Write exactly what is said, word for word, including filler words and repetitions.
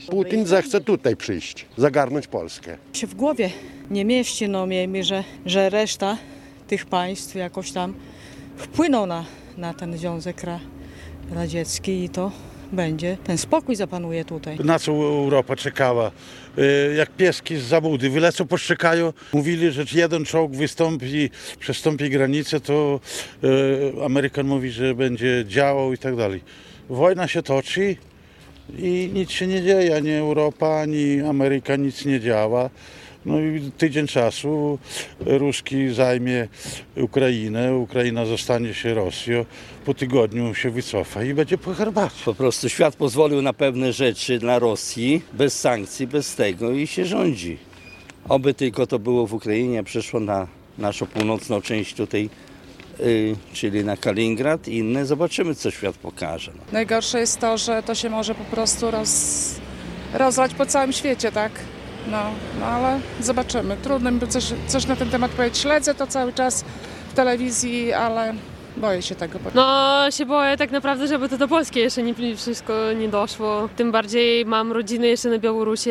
Putin zechce tutaj przyjść, zagarnąć Polskę. Się w głowie nie mieści, no miejmy, że, że reszta tych państw jakoś tam wpłyną na, na ten Związek Ra- Radziecki i to będzie, ten spokój zapanuje tutaj. Na co Europa czekała? Jak pieski z zabudy wylecą, poszczekają. Mówili, że jeden czołg wystąpi, przestąpi granicę, to Amerykan mówi, że będzie działał i tak dalej. Wojna się toczy i nic się nie dzieje, ani Europa, ani Ameryka nic nie działa. No i tydzień czasu Ruski zajmie Ukrainę, Ukraina zostanie się Rosją, po tygodniu się wycofa i będzie po herbacie. Po prostu świat pozwolił na pewne rzeczy dla Rosji, bez sankcji, bez tego i się rządzi. Oby tylko to było w Ukrainie, przeszło na naszą północną część tutaj, yy, czyli na Kaliningrad i inne. Zobaczymy, co świat pokaże. No. Najgorsze jest to, że to się może po prostu roz, rozlać po całym świecie, tak? No, no ale zobaczymy. Trudno mi coś, coś na ten temat powiedzieć. Śledzę to cały czas w telewizji, ale boję się tego. No się boję tak naprawdę, żeby to do Polski jeszcze nie, wszystko nie doszło. Tym bardziej mam rodziny jeszcze na Białorusi.